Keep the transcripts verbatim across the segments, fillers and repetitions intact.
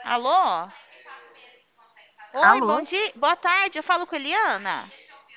Alô? Oi, bom Alô? dia. Boa tarde. Eu falo com a Eliana.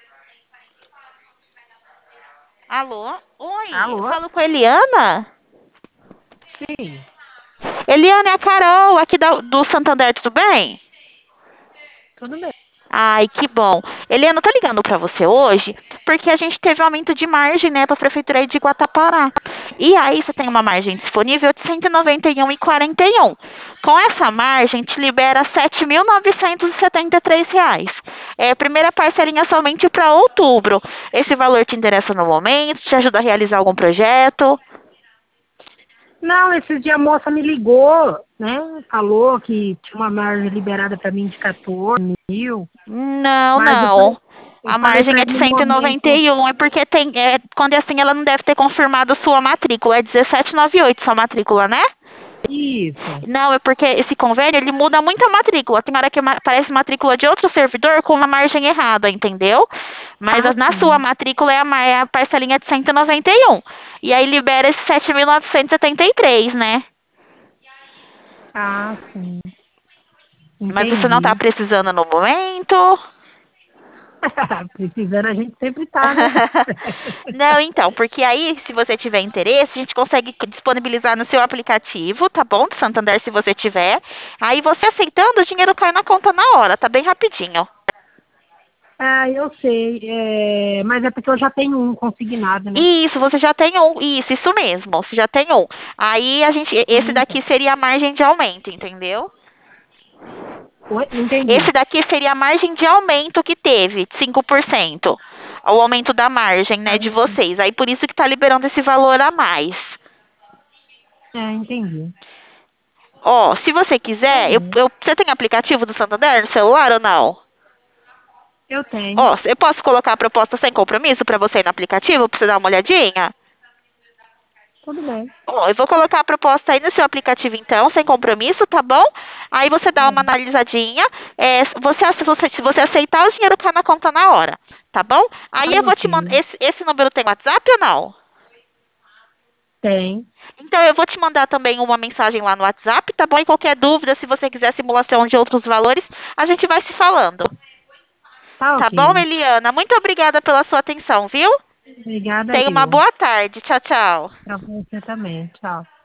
Alô? Oi, eu Alô? falo com a Eliana? Sim, Eliana é a Carol, aqui da- do Santander, tudo bem? tudo bem. Ai, que bom. Eliana, eu tô ligando pra você hoje porque a gente teve um aumento de margem, né, pra prefeitura aí de Guatapara. E aí você tem uma margem disponível de cento e noventa e um vírgula quarenta e um. Com essa margem, te libera sete mil novecentos e setenta e três reais. É, primeira parcelinha somente para outubro. Esse valor te interessa no momento? Te ajuda a realizar algum projeto? Não, esses dias a moça me ligou, né? Falou que tinha uma margem liberada para mim de quatorze mil, Não, mas eu não. falei, eu A falei margem para é ele de no cento e noventa momento. e um, é porque tem, é, quando é assim, ela não deve ter confirmado sua matrícula. É dezessete e noventa e oito sua matrícula, né? Isso. Não, é porque esse convênio, ele muda muito a matrícula. Tem hora que ma- aparece matrícula de outro servidor com uma margem errada, entendeu? Mas a- Ah, na sua sim. matrícula é a, ma- é a parcelinha de cento e noventa e um. E um. E aí libera esse sete mil novecentos e setenta e três, né? Ah, sim. Mas você não tá Entendi. precisando no momento? Precisando a gente sempre tá, né? Não, então, porque aí, se você tiver interesse, a gente consegue disponibilizar no seu aplicativo, tá bom? Do Santander, se você tiver. Aí você aceitando, o dinheiro cai na conta na hora, tá bem rapidinho. Ah, eu sei. É, mas é porque eu já tenho um consignado, né? Isso, você já tem um. Isso, isso mesmo, você já tem um. Aí a gente, esse Hum, daqui seria a margem de aumento, entendeu? Oi? Não entendi. Esse daqui seria a margem de aumento que teve, cinco por cento. O aumento da margem, né, Ah, de vocês. Aí por isso que tá liberando esse valor a mais. é, entendi. Ó, se você Tá quiser, eu, bom. eu- você tem aplicativo do Santander no celular ou não? Eu tenho. Ó, eu posso colocar a proposta sem compromisso para você ir no aplicativo, para você dar uma olhadinha? Tudo bem. Ó, eu vou colocar a proposta aí no seu aplicativo então, sem compromisso, tá bom? Aí você dá uma Tá. analisadinha. É, você, ace- você- se você aceitar, o dinheiro cai na conta na hora, tá bom? Aí Ah, eu vou te mandar. ok. Esse, esse número tem WhatsApp ou não? Tem. Então eu vou te mandar também uma mensagem lá no WhatsApp, tá bom? E qualquer dúvida, se você quiser simulação de outros valores, a gente vai se falando. Tá Tá bom, ok. Eliana? Muito obrigada pela sua atenção, viu? Obrigada Tenha uma eu. boa tarde. Tchau, tchau. Pra você também. Tchau.